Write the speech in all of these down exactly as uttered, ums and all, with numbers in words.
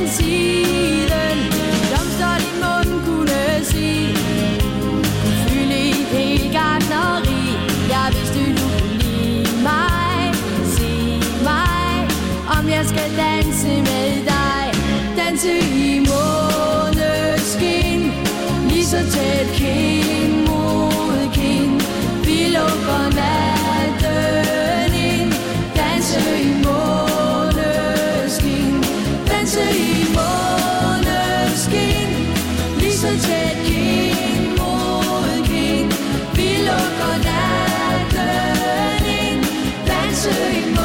siden. Blomster din mund kunne sige, kunne fylde et helt gartneri. Jeg vidste du kunne lide mig. Sig mig, om jeg skal danse med dig. Danse i måneskin, lige så tæt kind mod kind. Vi lukker natten ind. Danse i måneskin, danse i måneskin, lige så tæt kind mod kind. Vi lukker natten ind. Danse i måneskin.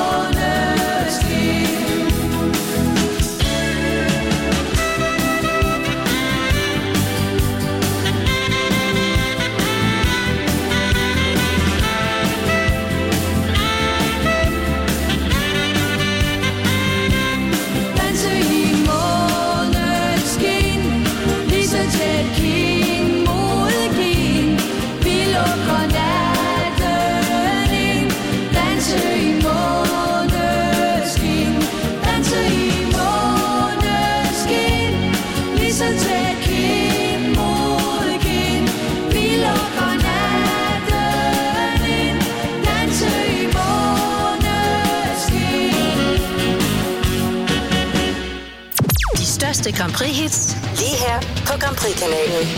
Grand Prix-hits lige her på Grand Prix-kanalen.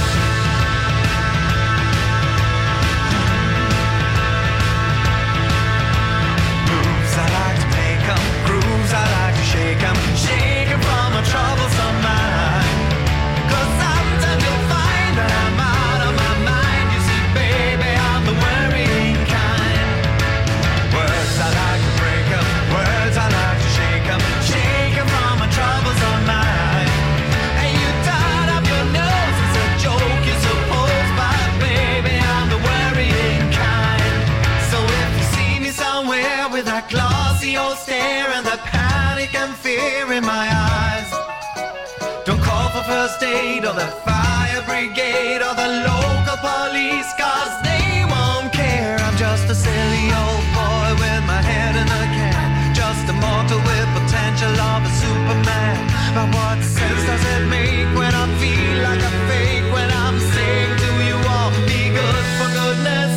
Grooves, I like to make 'em. Grooves, I like to shake 'em. Shake 'em from a troublesome mind. 'Cause sometimes you'll find that I'm out of my mind. You see, baby, I'm the worrying kind. Words, I like to break 'em. Words, I like to shake 'em. Shake 'em from a troublesome mind. And you tied up your nose. It's a joke, you suppose. But baby, I'm the worrying kind. So if you see me somewhere with that glossy old stare and the panic and fear in my eyes, don't call for first aid or the fire brigade or the local police, 'cause they won't care. I'm just a silly old boy with my head in a can, just a mortal with potential of a Superman. But what sense does it make when I feel like a fake, when I'm saying to you all, be good for goodness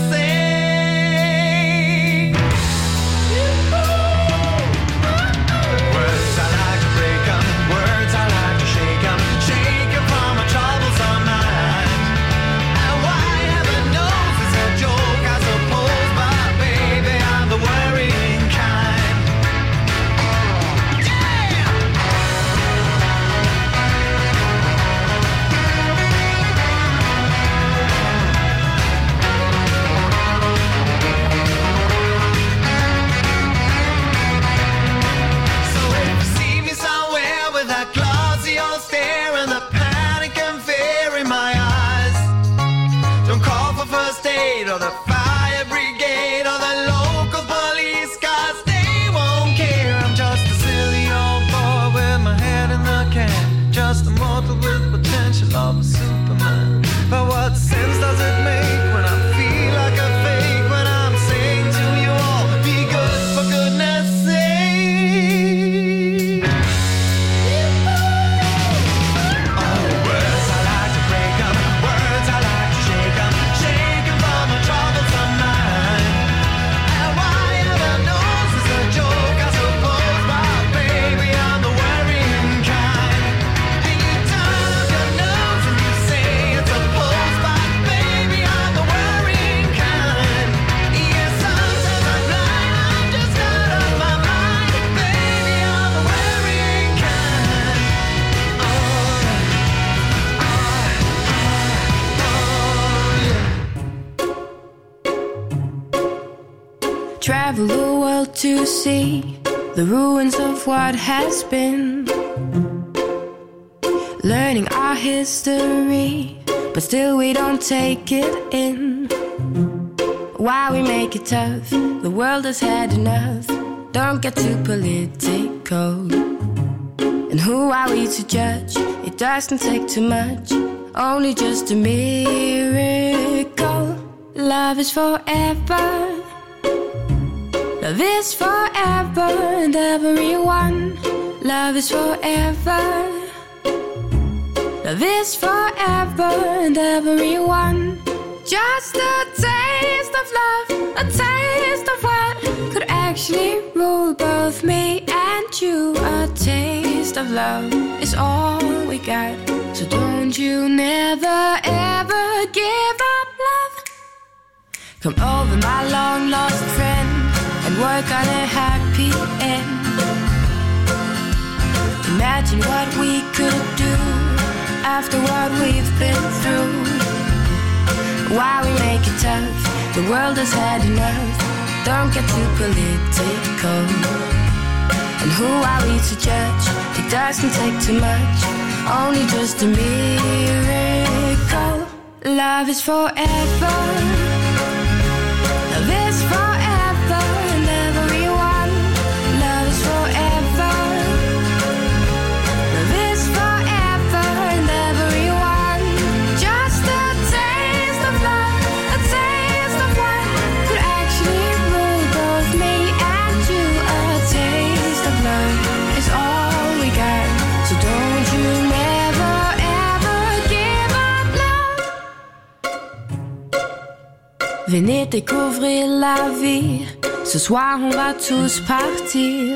sake? Words, I like to break 'em. Words, I like to shake 'em. Shake 'em from a troublesome mind. And why heaven knows it's a joke, I suppose. But baby, I'm the worrying kind. So if you see me somewhere with that glossy old stare and the panic and fear in my eyes, don't call for first aid or the fire brigade or the local police, 'cause they won't care. I'm just a silly old boy with my head in the can, just a mortal with potential of a Superman. But what sense does it make when I feel like a fake, when I'm saying to you all, be good for goodness sake? Oh, words, I like to break 'em. Words, I like to shake 'em. Shake 'em from a troublesome mind. And why ever knows it's a joke, I suppose. But baby, I'm the worrying kind. And you turn up your nose and you say it's a pose. But baby, I'm the worrying kind. Yes, sometimes I'm blind, I'm just out of my mind. Baby, I'm the worrying kind. Oh, Travel the world to see the ruins of what has been, learning our history, but still we don't take it in. Why we make it tough, the world has had enough. Don't get too political. And who are we to judge? It doesn't take too much, only just a miracle. Love is forever. Love is forever, and everyone Love is forever. Love is forever and everyone. Just a taste of love, a taste of what could actually rule both me and you. A taste of love is all we got. So don't you never ever give up love. Come over, my long lost friend, and work on a happy end. Imagine what we could do after what we've been through. Why we make it tough, the world has had enough. Don't get too political. And who are we to judge? It doesn't take too much, only just a miracle. Love is forever. Love is forever and everyone. Love is forever. Love is forever and everyone. Just a taste of love, a taste of what could actually rule both me and you. A taste of love is all we got. So don't you never ever give up love. Venez découvrir la vie. Ce soir on va tous partir.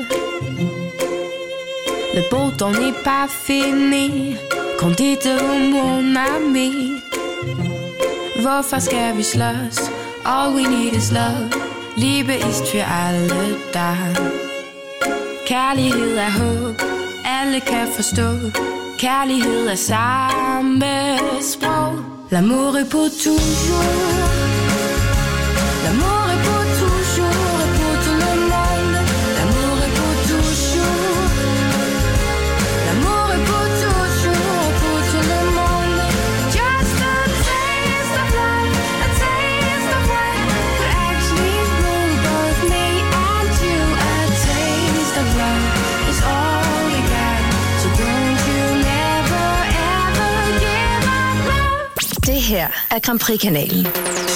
Le beau temps n'est pas fini. Komm dit mon ami. Hvorfor skal vi slås? All we need is love. Liebe ist für alle da. Kærlighed er håb. Alle kan forstå. Kærlighed er samme sprog. L'amour est pour toujours. L'amour est pour toujours et pour tout le monde. L'amour est pour toujours. L'amour est pour toujours et pour tout le monde. Just a taste of love, a taste of what could actually rule both me and you. A taste of love is all we got. So don't you never ever give up love. Det her er Grand Prix-kanalen.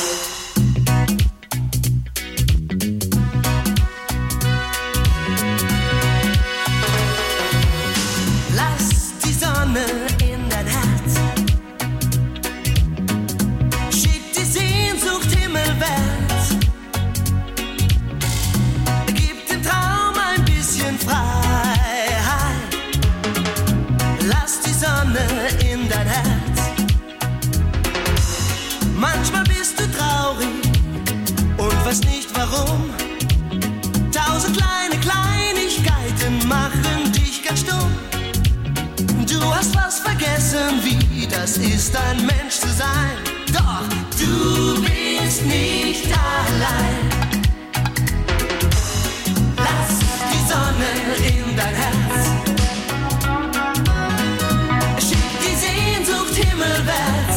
Manchmal bist du traurig und weißt nicht warum. Tausend kleine Kleinigkeiten machen dich ganz stumm. Du hast was vergessen, wie das ist, ein Mensch zu sein. Doch du bist nicht allein. Lass die Sonne in dein Herz. Schick die Sehnsucht himmelwärts.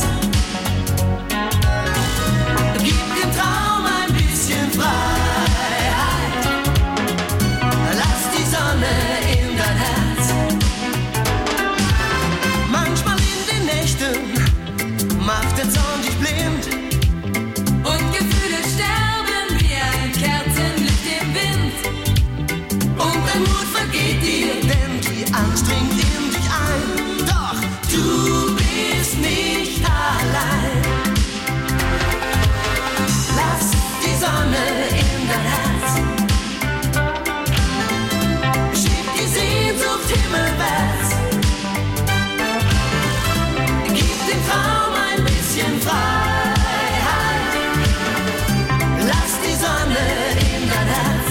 Traum ein bisschen Freiheit. Lass die Sonne in dein Herz. Manchmal in den Nächten macht der Zorn dich blind. Und Gefühle sterben wie ein Kerzenlicht im Wind. Und dein Mut vergeht dir, denn die Angst dringt in dich ein. Doch du bist nicht allein. Lass die Sonne in dein Herz. Schieb die Sehnsucht himmelwärts. Gib dem Traum ein bisschen Freiheit. Lass die Sonne in dein Herz.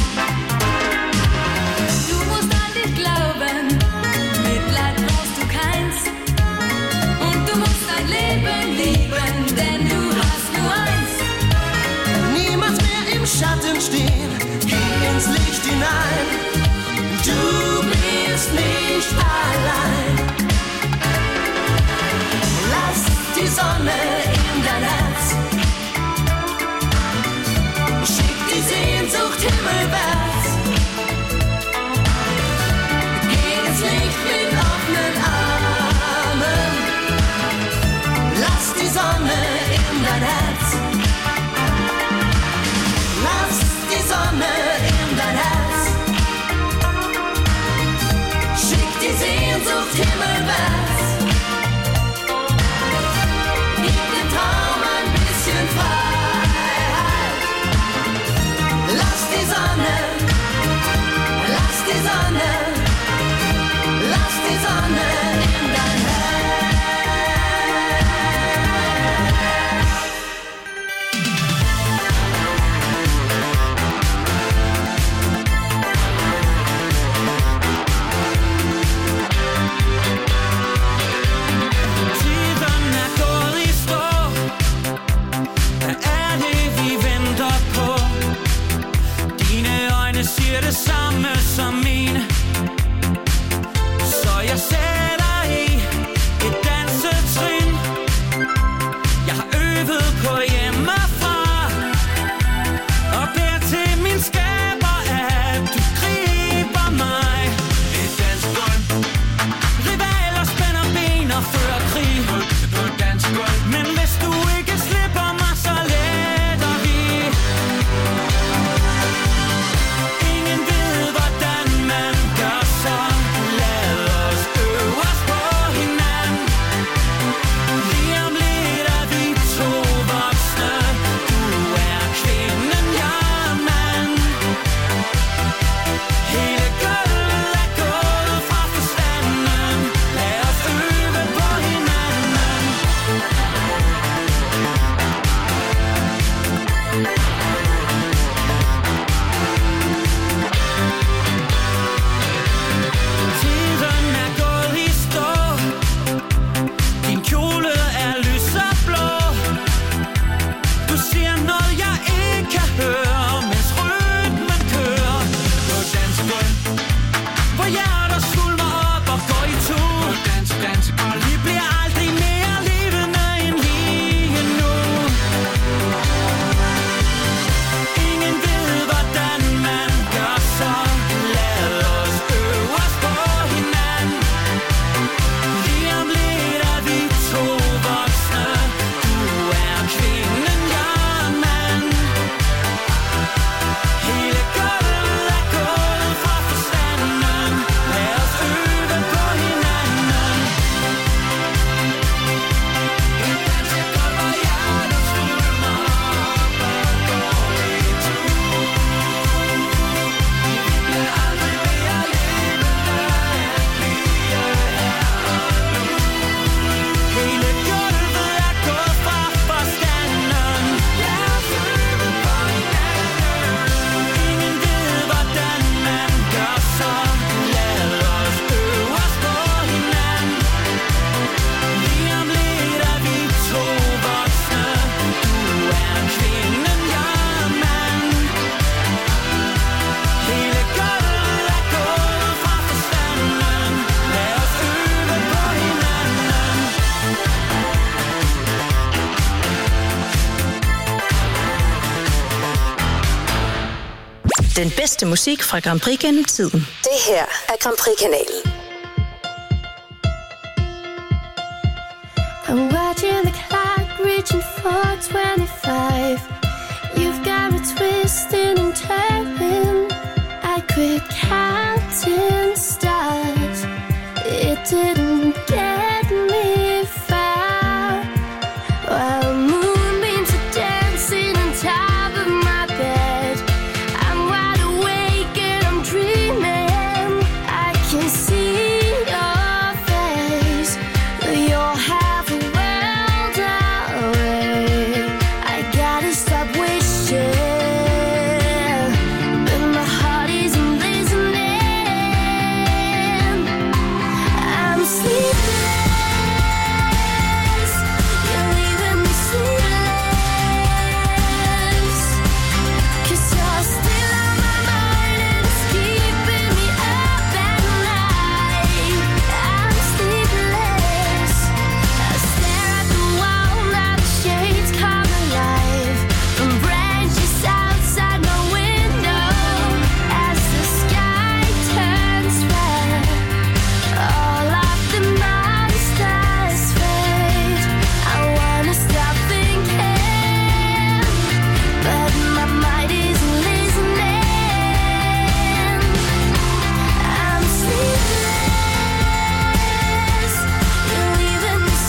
Du musst an dich glauben. Mitleid brauchst du keins. Und du musst dein Leben lieben, denn du hast nur eins. Niemals mehr im Schatten stehen, geh ins Licht hinein. Du bist nicht allein. Lass die Sonne in dein Herz. Schick die Sehnsucht himmelwärts. Geh ins Licht mit offenen Armen. Lass die Sonne in dein Herz. Lass die Sonne in dein Herz. Den bedste musik fra Grand Prix gennem tiden. Det her er Grand Prix-kanalen. I'm watching the clock reaching for twenty-five. You've got me twisting and turning. I quit counting stars. It didn't get me far. While moonbeams are dancing on top of my bed, I'm wide awake and I'm dreaming. I can see your face, but you're half a world away. I gotta stop wishing, but my heart isn't listening. I'm sleepless. You're leaving me sleepless, 'cause you're still on my mind and it's keeping me up at night. I'm sleepless. I stare at the wall, now the shades come alive from branches outside my window as the sky turns red. All of the monsters fade. I wanna stop thinking, but my mind isn't listening. I'm sleepless. You're leaving me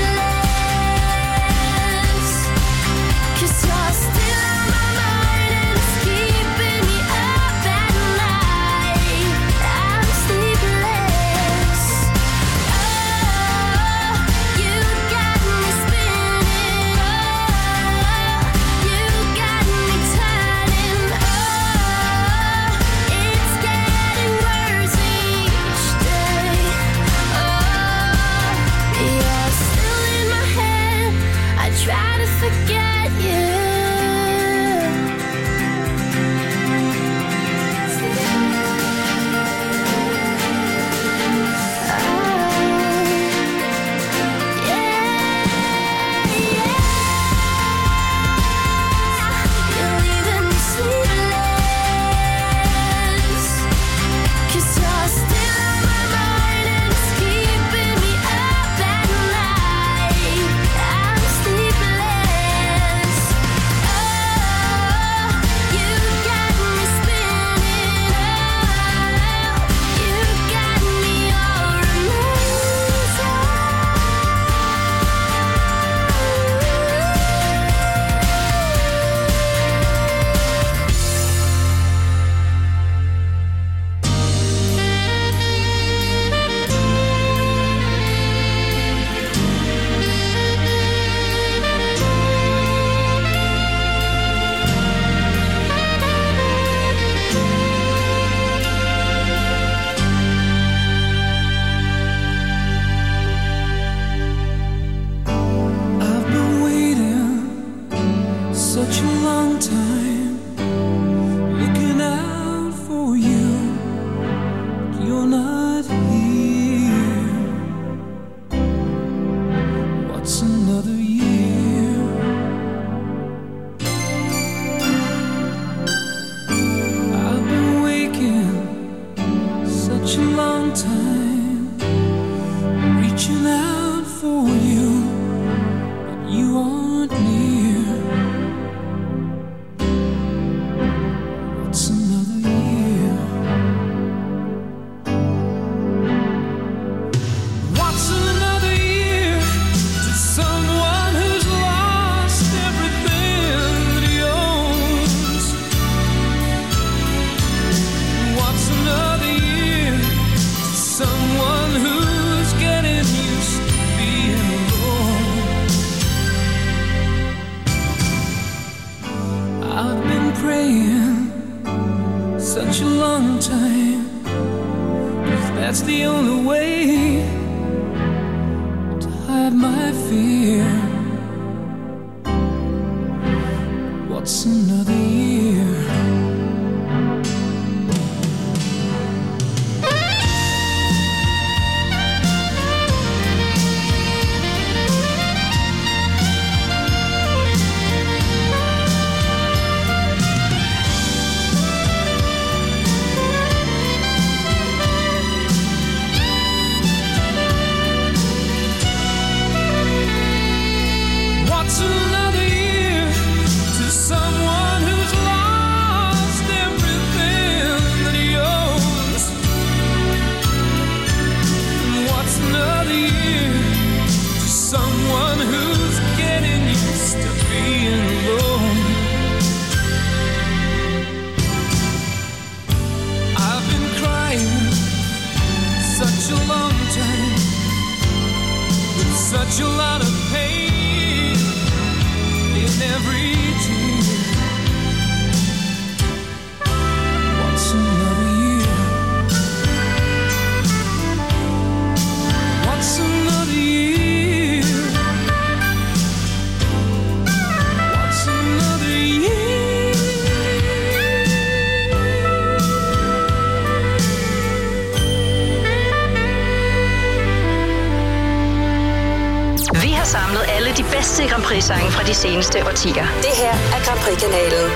sleepless, 'cause you're still on my mind and it's keeping me up at night. I'm sleepless. Oh, you got me spinning. Oh, you got me turning. Oh, it's getting worse each day. Oh, you're still in my head. I try to forget you. You're leaving me sleepless, 'cause you're still on my mind and it's keeping me up at night. I'm sleepless. Oh, you got me spinning. Oh, you got me all I've been waiting such a long time, looking out for you. You're not here. What's another year? I've been waking such a long time, reaching out for you. You aren't near. What's another year? What's another year to someone who's lost everything that he owns? What's another year to someone who's getting used to being alone? I've been praying such a long time, 'cause that's the only way to hide my fear. What's another year? such a long time, with such a lot of pain in every tear. What's another year? What's another year? What's another year? Vi har samlet alle de bedste Grand Prix-sange fra de seneste årtier. Det her er Grand Prix-kanalen.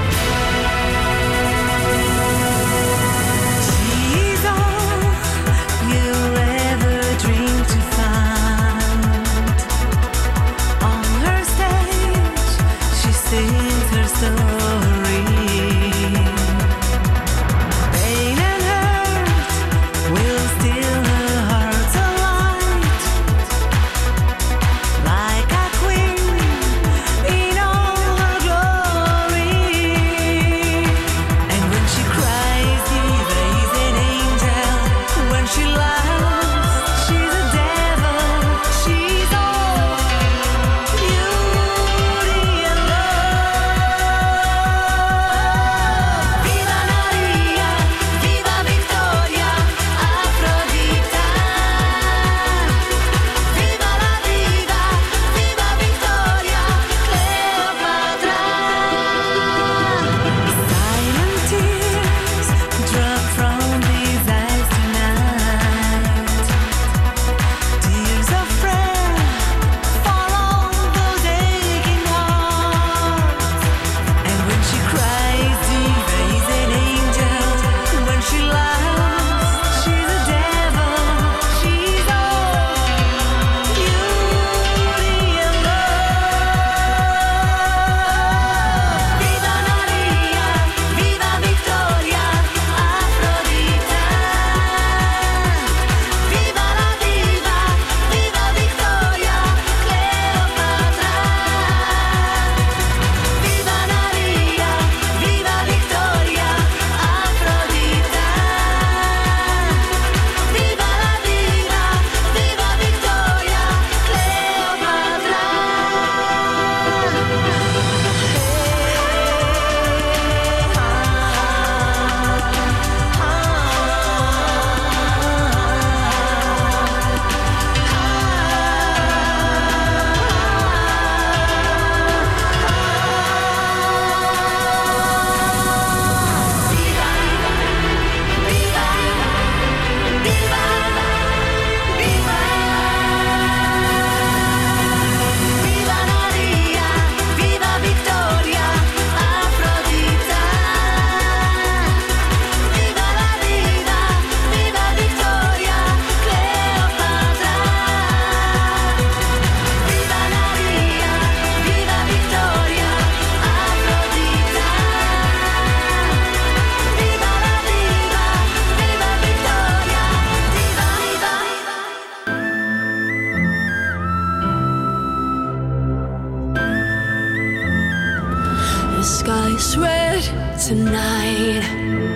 Tonight,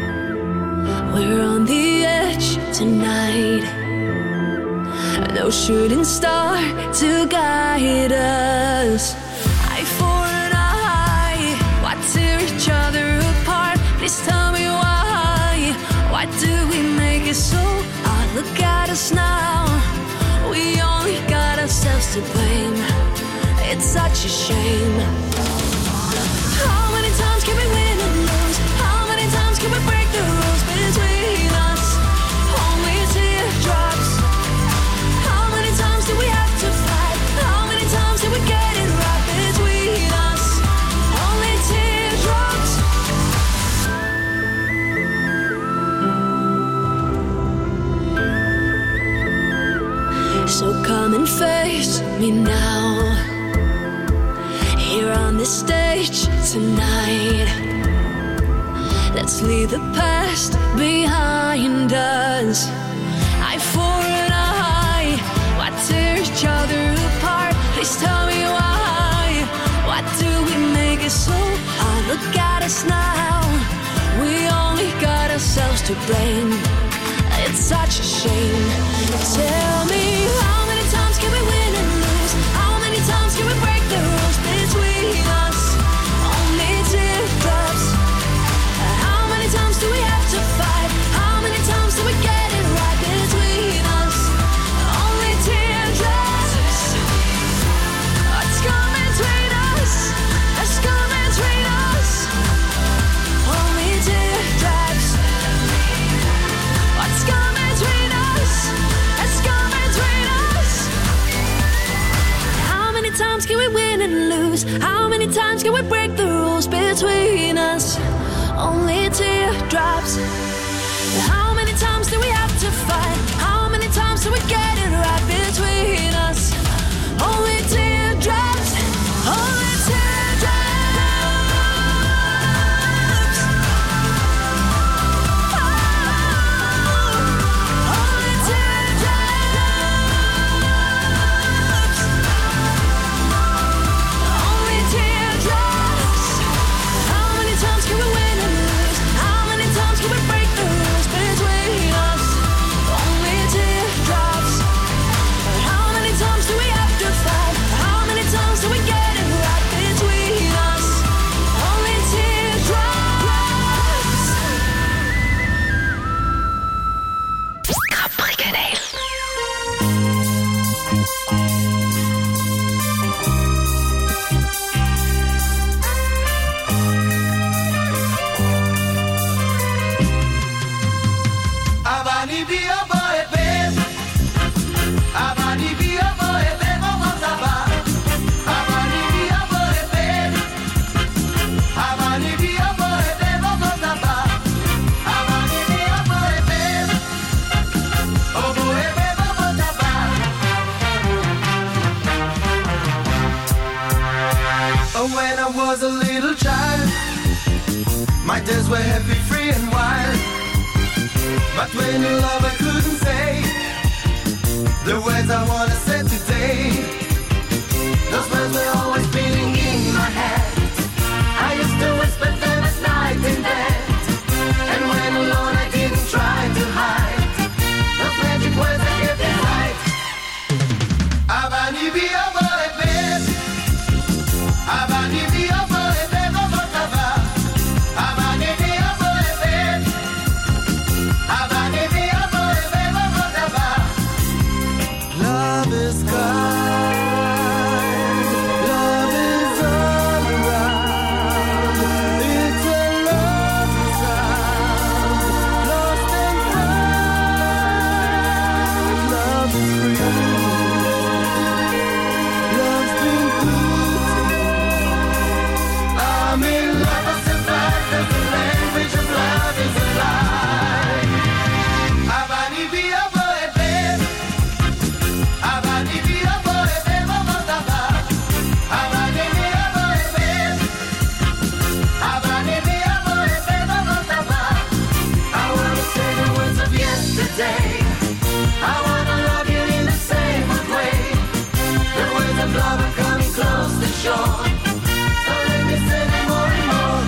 we're on the edge tonight. No shooting star to guide us. Eye for an eye, why tear each other apart? Please tell me why. Why do we make it so hard? Look at us now. We only got ourselves to blame. It's such a shame. How many times can we win and lose? How many times can we break the rules between us? Only teardrops. How many times do we have to fight? How many times do we get it right between us? Only teardrops. So come and face me now, here on this stage tonight. Let's leave the past behind us. Eye for an eye, why tear each other apart? Please tell me why. Why do we make it so hard? Look at us now. We only got ourselves to blame. it's such a shame. Tell me, how many times can we win and lose? How many times can we break the rules between us? Only teardrops. How many times do we have to fight? How many times do we get it right between us? Only teardrops. What's coming between us? What's coming between us? Only teardrops. What's coming between us? What's coming between us? How many times can we win and lose? How many times can we break the rules between us? Only teardrops. How many times do we have to fight? How many times do we get it right between us? Only teardrops. Only teardrops. Oh, only teardrops. Only teardrops. How many times can we win and lose? How many times can we break the rules between us? Only teardrops. How many times do we have to fight? How many times do we get it right between us? Only teardrops. Capri-Kanal. Avani via boy babe, Avani via boy babe, Mozaba. Avani via boy babe, Avani via boy babe, Mozaba. Avani via boy babe, oh boy babe, Mozaba. Oh, when I was a little child, my days were happy, free and wild. But when you love, I couldn't say the words I wanna say today. Those words were always beating in my head. I used to whisper them at night in bed. And when alone, I didn't try to hide those magic words I get me right. Avani via boy babe, Avani via boy babe, Mozaba. Avani via boy babe, Avani via boy babe, Mozaba. Love is kind, love is all around. It's a lovely sound, lost and found. Love is free, love's been good to me. I'm in love, I survived, as the language of love is alive. Avani via boy babe, Avani via boy babe, Mozaba. Avani via boy babe, Avani via boy babe, Mozaba. I wanna say the words of yesterday. I wanna love you in the same good way. The words of love are coming close to shore. So let me say them more and more.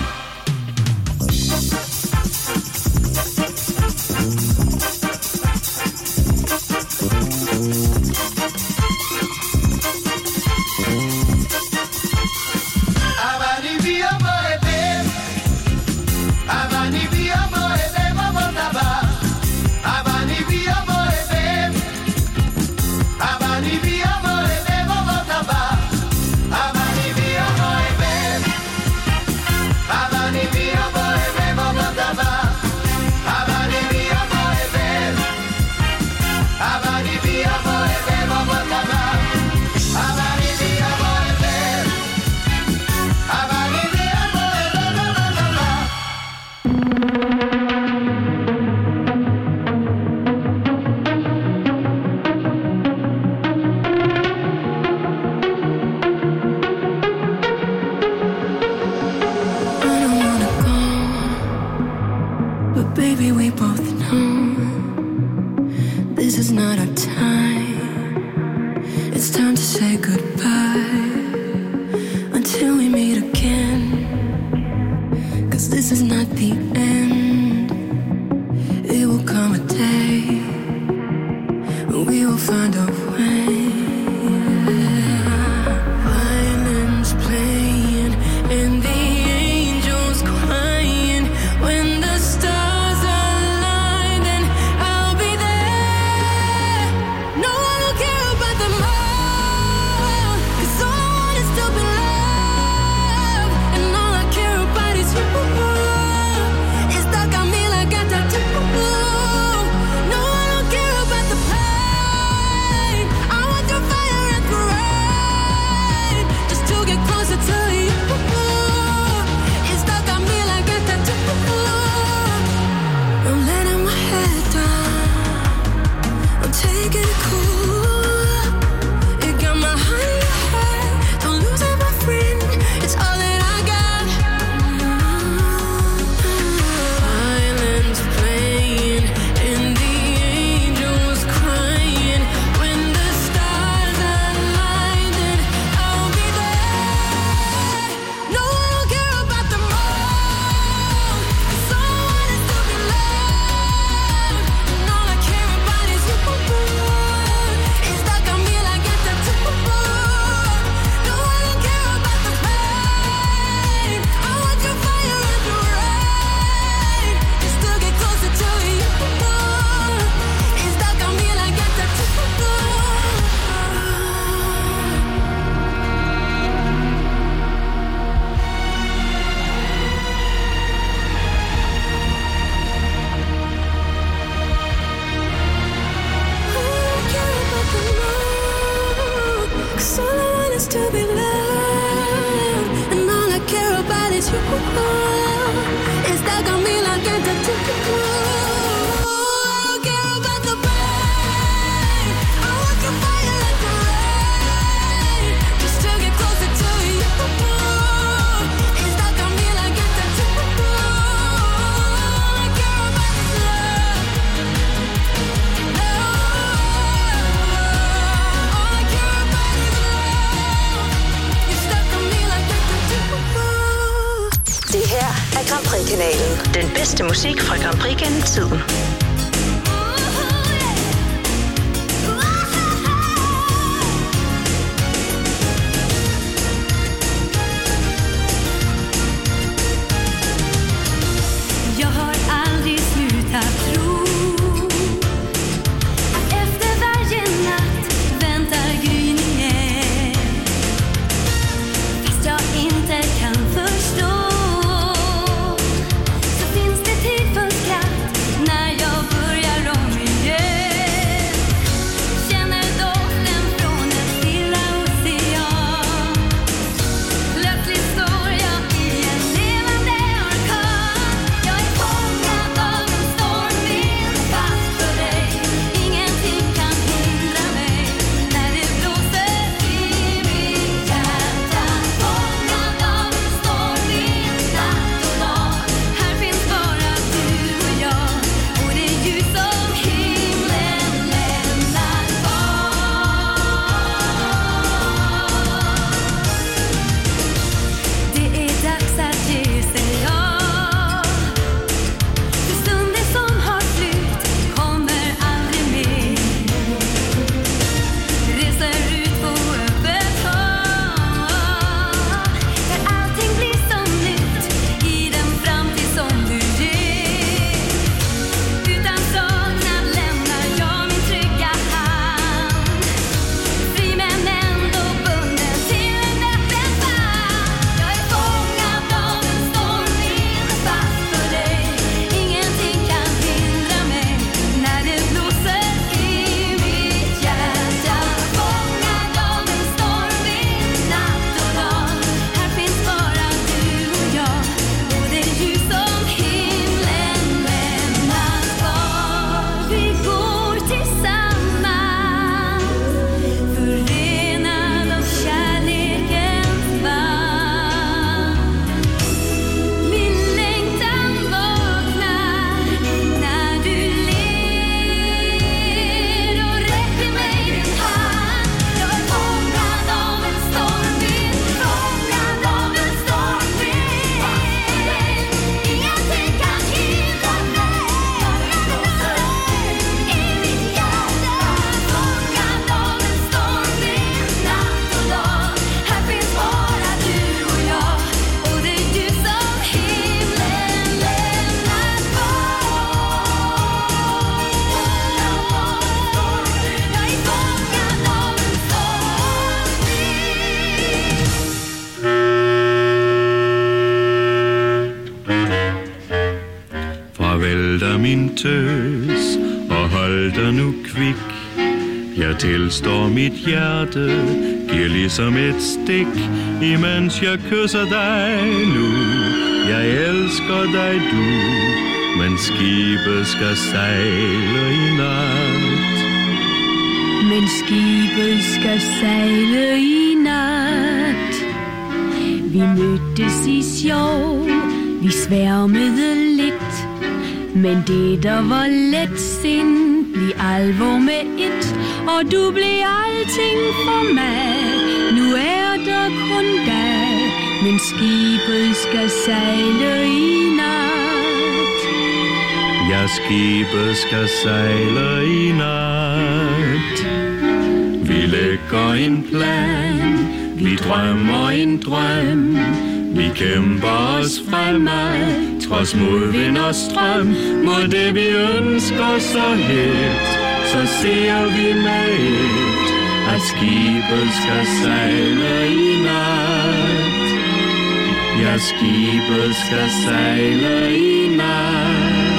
Avani via boy babe, Avani via boy babe, Mozaba. Avani via boy babe, Avani via boy babe, Mozaba. Avani via boy babe, Avani via boy babe, Mozaba. Avani via boy babe, Avani via boy babe, Mozaba. Avani via boy babe, Avani via boy babe, Mozaba. I don't wanna go, but baby, we both know this is not our time. It's time to say goodbye until we meet again. 'Cause this is not the end. It will come a day take it cool. You got my heart in your heart. Don't lose it, my friend. It's all that I got. Violins playing and the angel was crying. When the stars align, then I'll be there. No one will care about the moon. Someone is to be loved, and all I care about is you. It's stuck on me like it's a tattoo. No one will care about the pain. I want your fire and your rain. Just to get closer to you. It's stuck on me like it's a tattoo. Cause all I want is to be loved, and all I care about is you. It's stuck on me like a tattoo. I don't care about the pain. I want your fire and your rain. Just to get closer to you. It's stuck on me like a tattoo. All I care about is love. All I care about is love. You're stuck on me like a tattoo. Det her er Grand Prix-kanalen. Den bedste musik fra Grand Prix gennem tiden. Jag har aldrig slutat tro att efter varje natt väntar gryningen. Fast jag inte kan förstå, så finns det tid för skratt när jag börjar om igen. Känner doften från en stilla ocean. Plötsligt står jag i en levande orkan. Jag är fångad av en stormvind fast för dig. Ingenting kan hindra mig när det blåser i mitt hjärta. Fångad av en stormvind natt och dag. Här finns bara du och jag, och det är ljus som himlen lämnar kvar. Det är dags att ge sig av. För stunder som har slut kommer aldrig mer. Reser ut på öppet hav, där allting blir som nytt i den framtid som du ger. Utan saknad lämnar jag min trygga hand. Fri men ändå bunden till en öppen famn. Jag är fångad av en stormvind fast för dig. Ingenting kan hindra mig när det blåser i mitt hjärta. Fångad av en stormvind natt och dag. Här finns bara du och jag, och det är ljus som himlen lämnar kvar. Vi går tillsammans, förenad av kärlekens band. Min längtan vaknar när du ler och räcker mig din hand. Jag är fångad av en stormvind, fångad av en stormvind. Ingenting kan hindra mig när det blåser i mitt hjärta. Fångad av en stormvind natt och dag. Här finns bara du och jag, och det är ljus som himlen lämnar kvar. Jag är fångad av en stormvind. Farvel da min tøs, og hold dig nu kvik. Jeg tilstår mit hjerte, giver ligesom et stik, imens jeg kysser dig nu. Jeg elsker dig du, men skibet skal sejle i nat. men skibet skal sejle i nat. Vi mødtes i sjov, vi sværmede lidt, men det der var let sind, blev alvor med et, og du blev alting for mig. Nu er der kun dig, men skibet skal sejle i nat. Ja, skibet skal sejle i nat. Vi lægger en plan, vi drømmer en drøm. Vi kæmper os fremad, trods modvind og strøm. Mod det vi ønsker så helt, så ser vi med et, at skibet skal sejle i nat. Ja, skibet skal sejle i nat.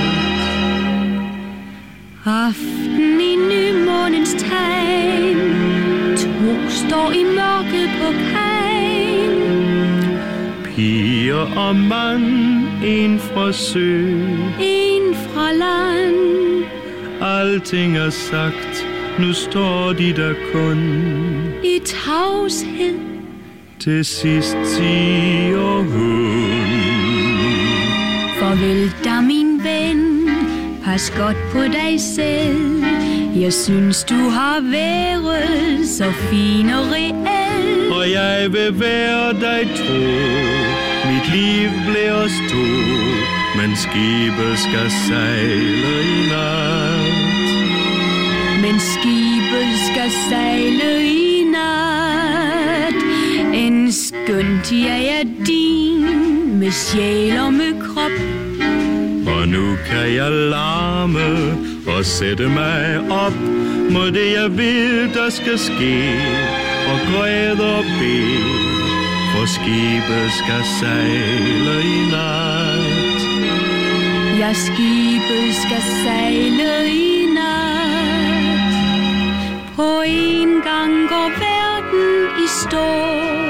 Aften i nymånens tegn, to står i mørket på kajen. Piger og mand, en fra sø, en fra land. Alting er sagt, nu står de der kun i tavshed. Til sidst siger hun: farvel da min ven, pas godt på dig selv. Jeg synes du har været så fin og reel, og jeg vil være dig tro. Mit liv bliver stort, men skibet skal sejle i nat. Men skibet skal sejle i nat. En skønt jeg er din, med sjæl og med krop. Og nu kan jeg larme og sætte mig op mod det jeg vil der skal ske, og græde og bede, for skibet skal sejle i nat. Ja, skibet skal sejle i nat. På en gang går verden i stå.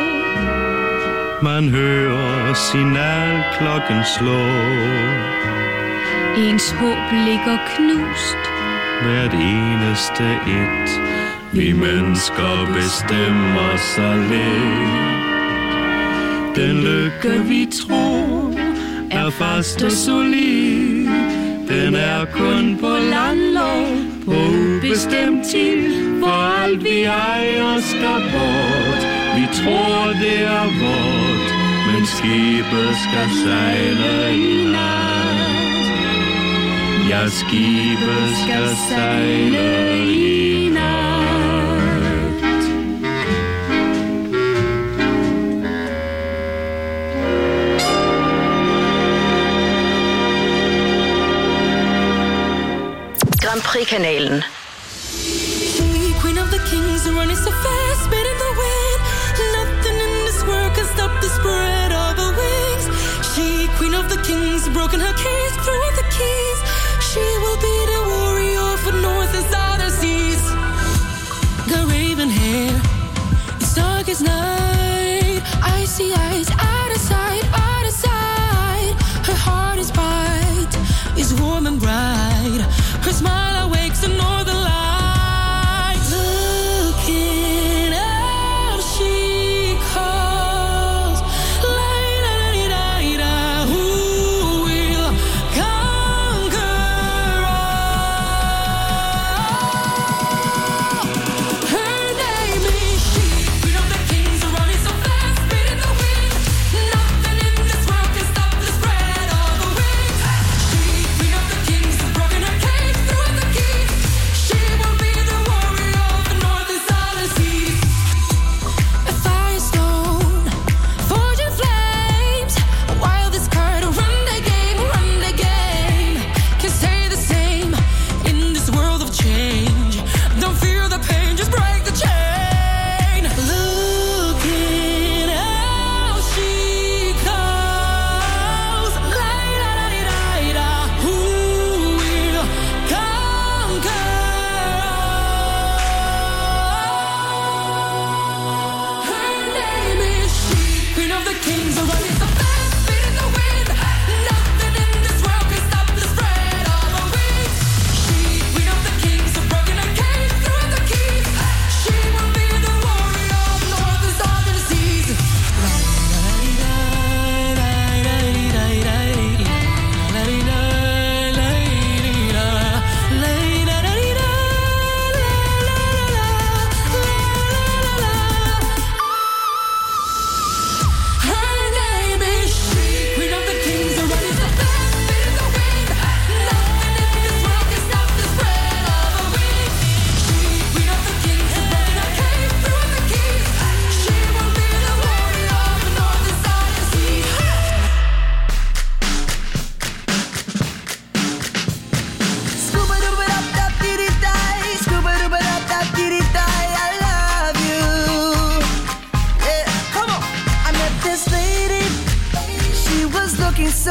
Man hører signalklokken slå. Ens håb ligger knust. Hvert eneste et. Vi mennesker bestemmer så lidt. Den lykke vi tror er fast og solid. Den er kun på landlov, på ubestemt tid. For alt vi ejer skal bort. Vi tror det er vort, men skibet skal sejle i nat. Ja, skibet skal sejle i nat. Grand Prix-kanalen. Queen of the kings, running so fast, spinning the wind. Nothing in this world can stop the spread of her wings. She, queen of the kings, broken her cage, threw out the keys. She will be the warrior for north and southern seas. Got raven hair, it's dark as night. Icy eyes, out of sight, out of sight. Her heart is bright, is warm and bright. Her smile awakes the northern light. Come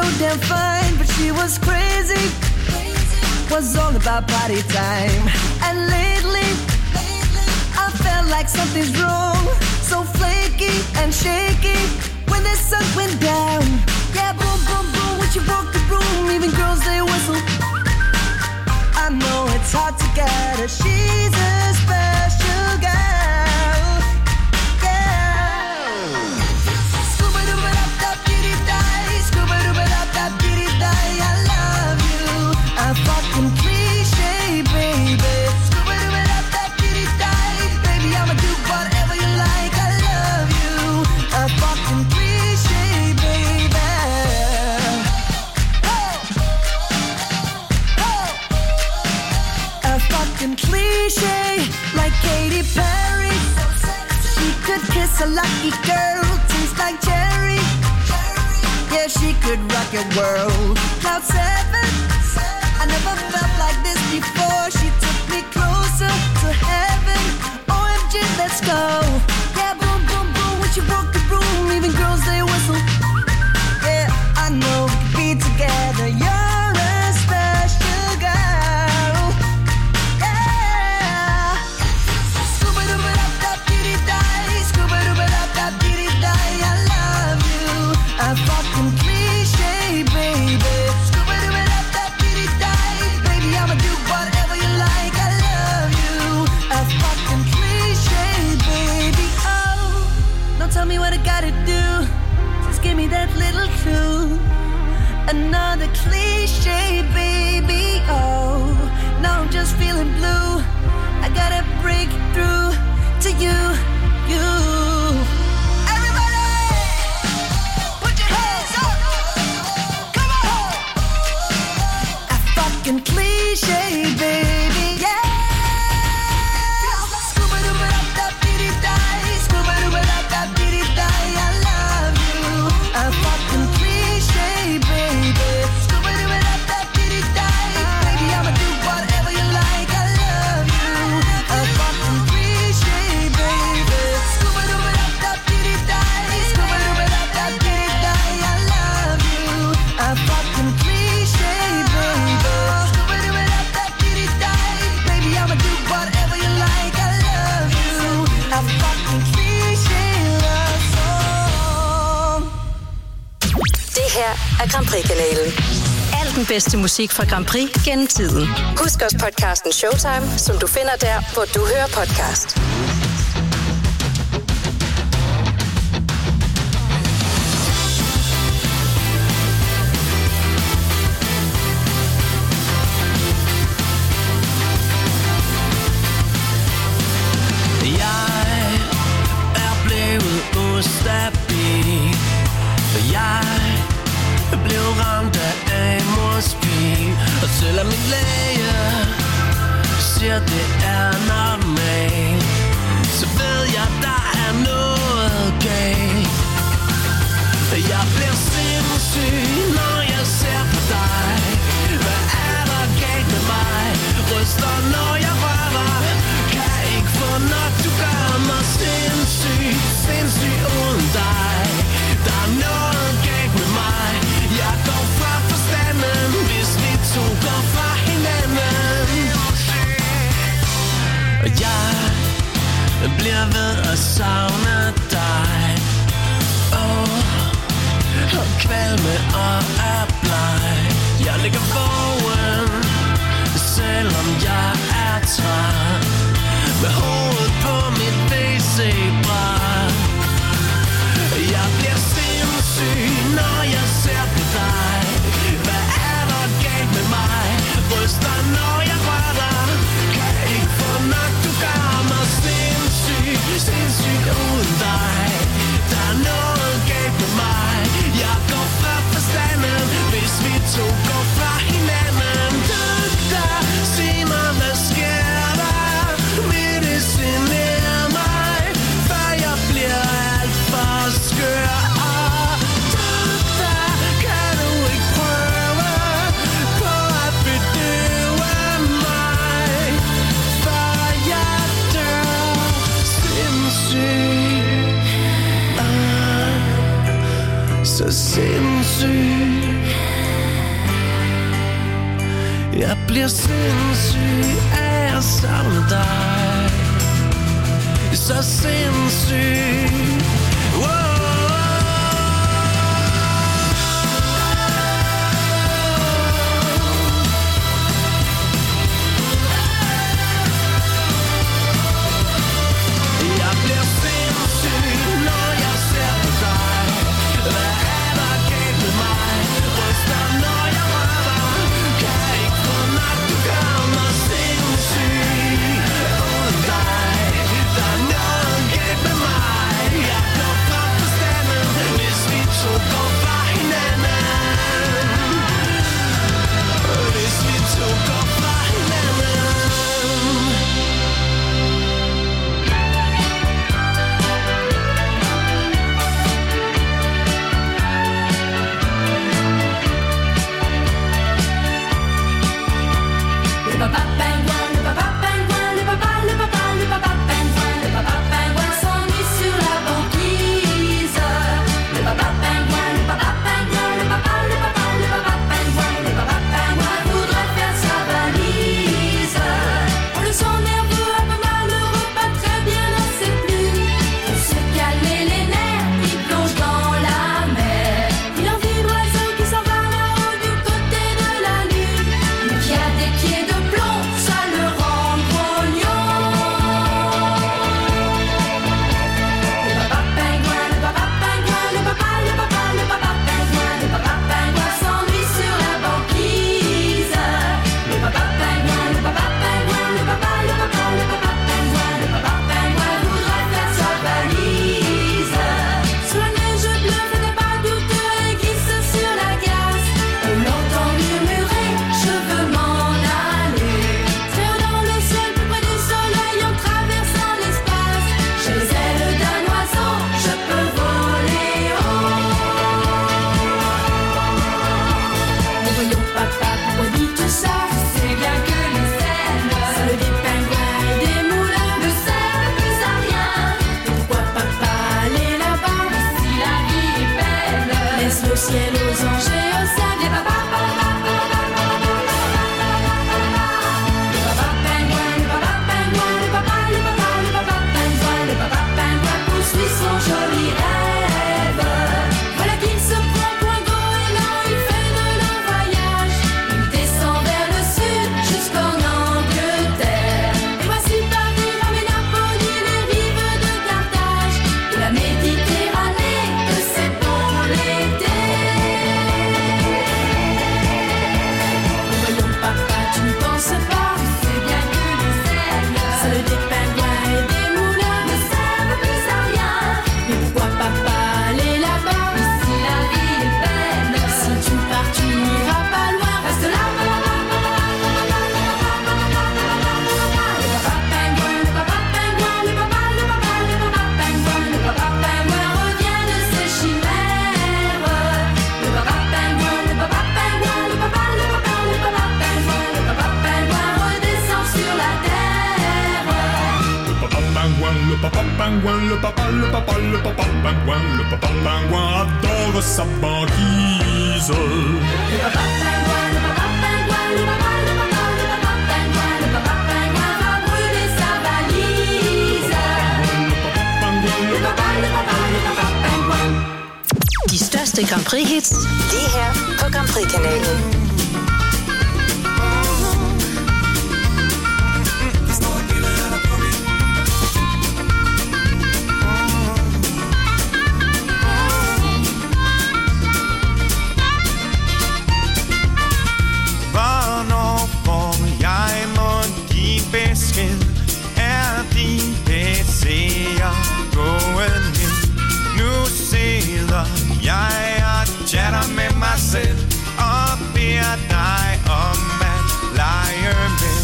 damn fine, but she was crazy. Was all about party time. And lately, I felt like something's wrong. So flaky and shaky when the sun went down. Yeah, boom, boom, boom, when she broke the room, even girls, they whistle. I know it's hard to get her. She's a special girl. Yeah. Scuba-dooba-dap-dap-dee-dee-die, scuba-dooba-dap-dap-dee-dee-die. I love you. A fucking cliche, baby. Scuba-dooba-dap-dap-dee-dee-die. Baby, I'ma do whatever you like. I love you. A fucking cliche, baby. A fucking cliche, like Katy Perry. She could kiss a lucky girl, tastes like cherry. Yeah, she could rock your world. Cloud seven, I never felt like this before. She took me closer to heaven. O M G, let's go. Yeah, boom, boom, boom, when she broke the room, even girls, they whistle. Yeah, I know we could be together. You're a special girl. Yeah. Scuba-dooba-dap-dap-dee-dee-die, scuba-dooba-dap-dap-dee-dee-die. I love you. A fucking cliche, baby. Scuba-dooba-dap-dap-dee-dee-die. Baby, I'ma do whatever you like. I love you. A fucking cliche, baby. Oh, don't tell me what I gotta do. Just give me that little clue. Another cliche, baby. Oh, now I'm just feeling blue. I gotta break through to you, you. Everybody, put your hands up. Come on. A fucking cliche, baby. Yeah. Scuba-dooba-dap-dap-dee-dee-die, scuba-dooba-dap-dap-dee-dee-die. I love you. A fucking cliche, baby. Scuba-dooba-dap-dap-dee-dee-die. Baby, I'ma do whatever you like. I love you. A fucking cliche, baby. Scuba-dooba-dap-dap-dee-dee-die, scuba-dooba-dap-dap-dee-dee-die. I love you. A fucking cliche, baby. Scuba-dooba-dap-dap-dee-dee-die. Baby, I'ma do whatever you like. I love you. A fucking cliche love song. Det her er Grand Prix-kanalen. Al den bedste musik fra Grand Prix gennem tiden. Husk også podcasten Showtime, som du finder der, hvor du hører podcast. Jeg er blevet ustabil. Jeg blev ramt af amosbil. Og selvom min læge siger det er normalt, så ved jeg der er noget galt. Jeg bliver sindssyg når jeg ser på dig. Hvad er der galt med mig? Ryster når jeg rører. Kan ikke få nok, du gør mig sindssyg. Sindssyg uden dig. Der er noget galt med mig. Jeg går fra forstanden, hvis vi to går fra hinanden. Og jeg bliver ved at savne dig. Åh, og kvalme og er bleg. Jeg ligger vågen, selvom jeg er træt. Med hovedet på mit W C-bræt. Jeg bliver sindssyg når jeg ser på dig. Hvad er der galt med mig? Ryster når jeg rører. Kan ikke få nok, du gør mig sindssyg. Sindssyg uden dig. Der er noget galt med mig. Jeg går fra forstanden, hvis vi to går fra hinanden. Doctor, sig mig, hvad sker der? Medicinér mig, før jeg bliver alt for skør. Doctor, kan du ikke prøve på at bedøve mig, før jeg dør sindssyg. Ah, så sindssyg. bliver sindssyg af at savne dig. Så sindssyg. Wow. Jeg bliver sindssyg, når jeg ser på dig. Hvad er der galt med mig? Ryster, når jeg rører. Kan ikke få nok, du gør mig sindssyg. Uden dig, der er noget galt med mig. Jeg går fra forstanden, hvis vi to går fra hinanden. Hvis vi to går fra hinanden. Le papa pingouin, le papa pingouin, le papa, le papa, le papa pingouin, le papa pingouin s'ennuie sur la banquise. Le papa pingouin, le papa pingouin, le papa, le papa, le papa pingouin, le papa pingouin voudrait faire sa valise. On le sent nerveux, un peu malheureux, pas très bien, n'en sait plus. Pour se calmer les nerfs, il plonge dans la mer. Il en vit l'oiseau qui s'en va là-haut du côté de la lune. Mais qui a des pieds de plomb, ça le rend grognon. Le papa pingouin, le papa pingouin, le papa, le papa, le papa pingouin, le papa pingouin s'ennuie sur la banquise. Le papa pingouin, le papa pingouin, le papa, le papa, le papa pingouin, le papa pingouin voudrait faire sa valise. Sur la neige bleue, fait des pas douteux et glisse sur la glace. On l'entend murmurer, je veux m'en aller. Très haut dans le ciel, plus près du soleil, en traversant l'espace. J'ai les ailes d'un oiseau, je peux voler haut. Mais voyons papa, pourquoi dis-tu ça? C'est bien que les ailes, celles des pingouins et des moulins, ne servent plus à rien. Et pourquoi papa aller là-bas? Si la vie est belle, laisse le ciel aux anges et aux saints. Viens papa, papa, papa, papa, le papa pingouin, le papa pingouin, le papa, le papa, le papa pingouin, le papa pingouin poursuit son joli rêve. Voilà qu'il se prend pour un goéland, il fait de long voyage. Il descend vers le sud jusqu'en Angleterre. Et voici Paris, Rome et Napoli, les rives de Carthage, de la Méditerranée, que c'est bon l'été. Mais voyons papa, tu ne penses pas, c'est bien que les ailes, celles des pingouins et des moulins, ne servent plus à rien. Mais pourquoi papa aller là-bas? Si la vie est belle, si tu pars tu n'iras pas loin, reste là. Le papa pingouin, le papa pingouin, le papa, le papa, le papa pingouin, le papa pingouin revient de ses chimères. Le papa pingouin, le papa pingouin, le papa, le papa, le papa pingouin, le papa pingouin redescend sur la terre. Le papa pingouin, le papa pingouin, le papa, le papa, le papa pingouin, le papa pingouin adore sa banquise. Le papa pingouin, le papa pingouin, le papa, le papa, le papa pingouin, le papa pingouin va brûler sa valise. Le papa, le papa, le papa pingouin. De største Grand Prix-hits. Lige her på Grand Prix-kanalen. Hvornår får jeg mundtlig besked? Er din P C'er gået ned? Nu sidder jeg og chatter med mig selv og beder dig om at lege med.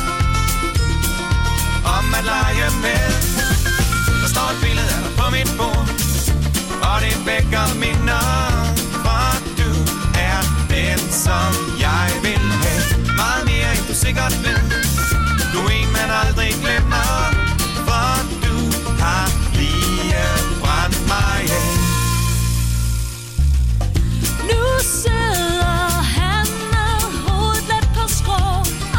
Om at lege med. Der står et billede af dig på mit bord, og det vækker minder, for du er den, som jeg vil have. Meget mere end du sikkert ved. Du er en, man aldrig glemmer, for du har lige brændt mig af. Nu sidder han med hovedet let på skrå,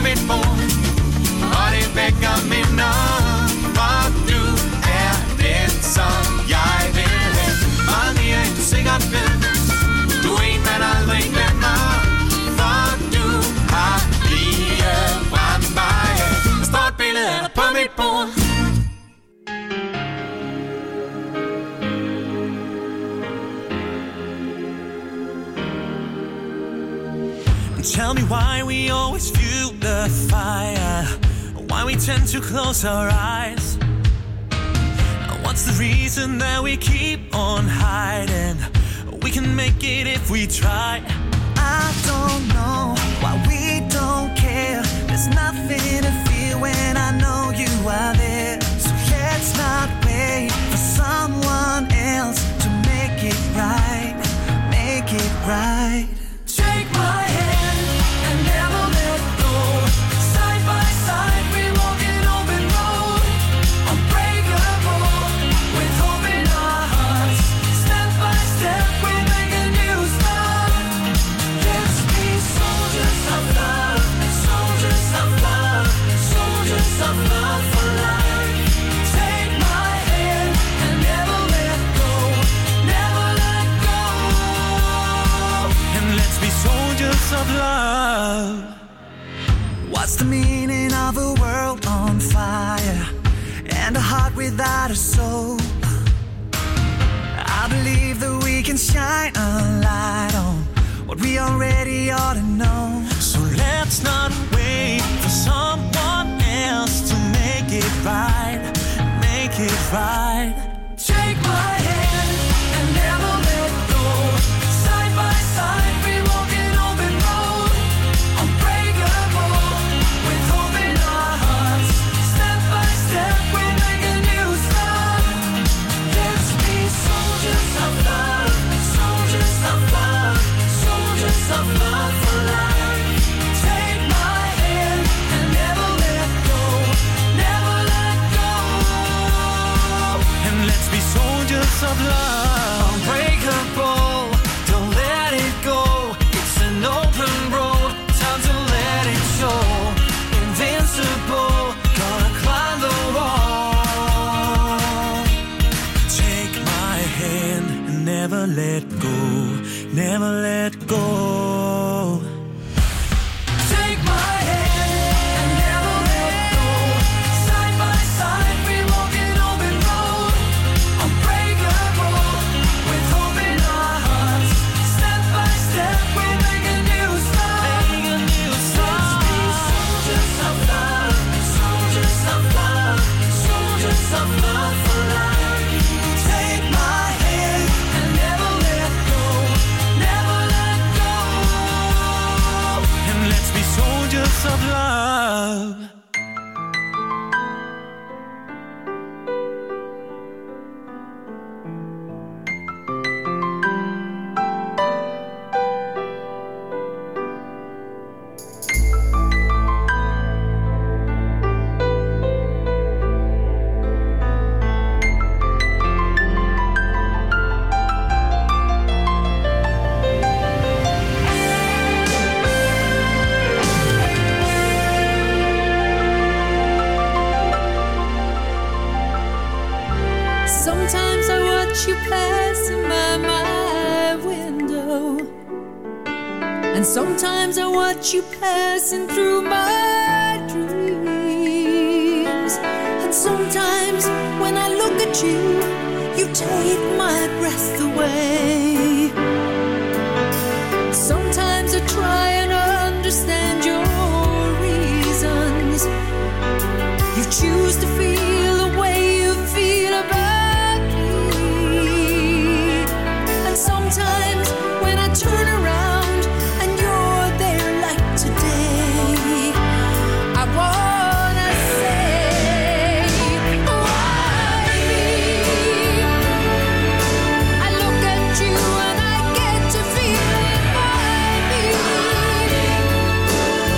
mit bord, og det vækker minder, for du er den, som jeg vil have. Meget mere end du sikkert ved. Du er en, man aldrig glemmer, for du har lige brændt mig. Der står et billede af dig på mit bord. Tell me why we always fuel the fire, why we tend to close our eyes. What's the reason that we keep on hiding? We can make it if we try. I don't know why we don't care. There's nothing to fear when I know you are there. So let's not wait for someone else to make it right, make it right. Take my hand and never let go. Side by side we walk an open road, unbreakable with hope in our hearts. Step by step we'll make a new start. Let's be soldiers of love, soldiers of love, soldiers of love for life. Take my hand and never let go, never let go. And let's be soldiers of love. What's the meaning of a world on fire and a heart without a soul? I believe that we can shine a light on what we already ought to know. So let's not wait for someone else to make it right, make it right. Take my hand and never let go. Side by side we walk an open road, unbreakable with hope in our hearts. Step by step we'll make a new start. Let's be soldiers of love, soldiers of love, soldiers of love for life. Take my hand and never let go, never let go. And let's be soldiers of love. Unbreakable, don't let it go. It's an open road, time to let it show. Invincible, gonna climb the wall. Take my hand and never let go, never let go. Take my hand and never let go. Side by side we walk an open road, unbreakable with hope in our hearts. Step by step we'll make a new start. Make a new start. Let's be soldiers of love, soldiers of love, soldiers of love for life. Take my hand and never let go, never let go. And let's be soldiers of love. Sometimes I watch you passing by my window, and sometimes I watch you passing through my dreams. And sometimes when I look at you, you take my breath away. Sometimes I try and understand your reasons. You choose to feel the way you feel about me. And sometimes when I turn around and you're there like today, I wanna say, why? I look at you and I get to feel it by me.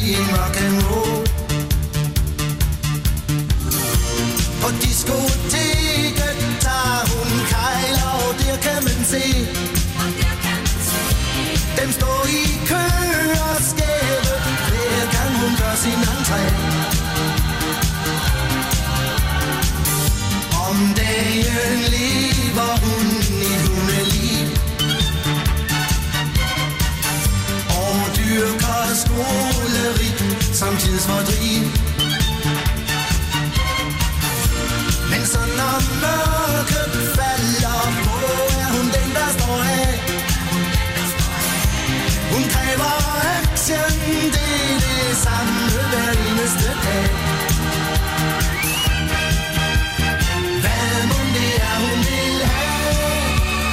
en rock'n'roll. På diskoteket tager hun kejler, og der kan man se dem står i kø og skæve, hver gang hun gør sin entré. Om dagen lever hun i hundeliv og dyrker skoleri som tidsfordriv. Men så når mørket falder på, er hun den, der står af. Hun kræver action, det er det samme hver eneste dag. Hvad mon det er, hun vil have?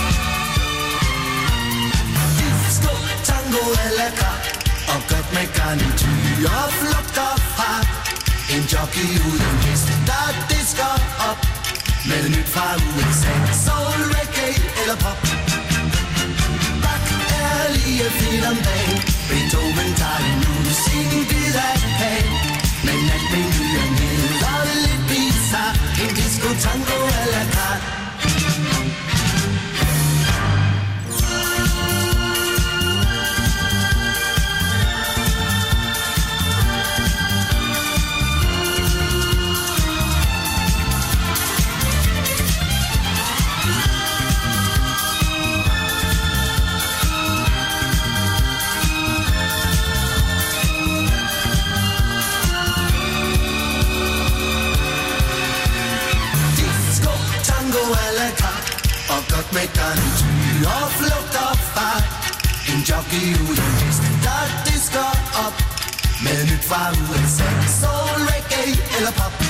Disco, tango a la carte, og godt med garnityr og flugter fra en jockey uden hest, der disker op med nyt fra U S A. Soul, reggae eller pop, Bach er lige fint om dagen. Beethoven tager en musikken bid af kagen, men natmenuen hedder lidt bizarre. En disco tango a la carte. Og godt med garnityr og flugter fra en jockey uden hest, der disker op med nyt fra U S A. Soul, reggae eller pop,